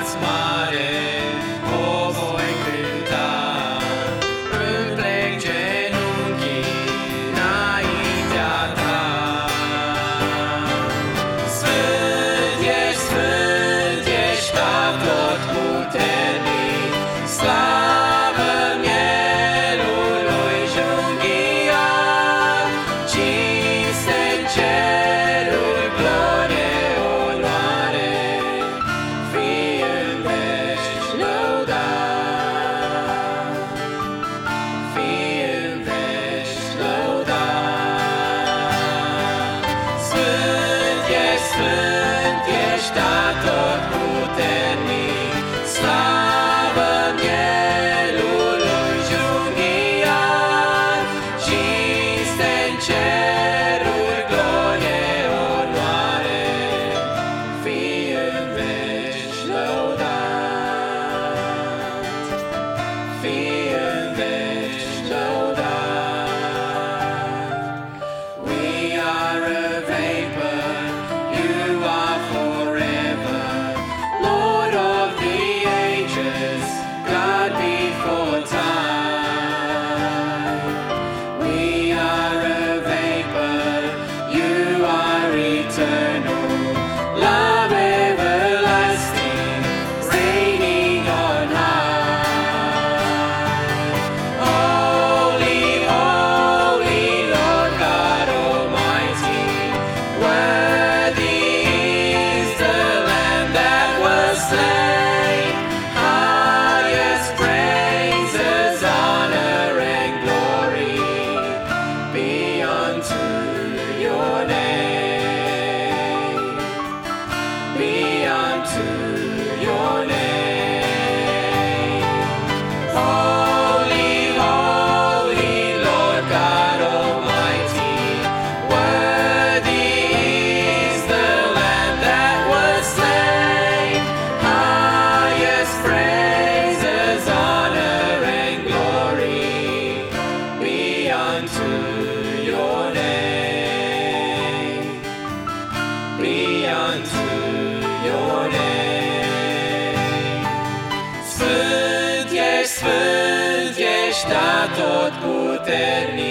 îți mare, o voi cânta. Îmi plec genunchii înaintea ta. Sfânt ești, atotputernic, slavă mielului junghiat, cinste-n ceruri, glorie, onoare, fii în veci lăudat, fii în veci lăudat. Sfânt ești, atotputernic, slavă mielului junghiat, cinste-n ceruri, glorie, onoare, fii în veci lăudat, fii în veci lăudat. We are a vapor, you are forever, Lord of the ages, God before time. We are a vapor, you are eternal, love everlasting, reigning on high. Holy, holy, Lord God Almighty, worthy is the Lamb that was slain. Highest praises, honor, and glory be unto your name. Be unto your name. Holy, holy, Lord God Almighty, worthy is the Lamb that was slain. Highest praises, honor, and glory be unto your name. Be unto your name. Sfânt ești, atotputernic,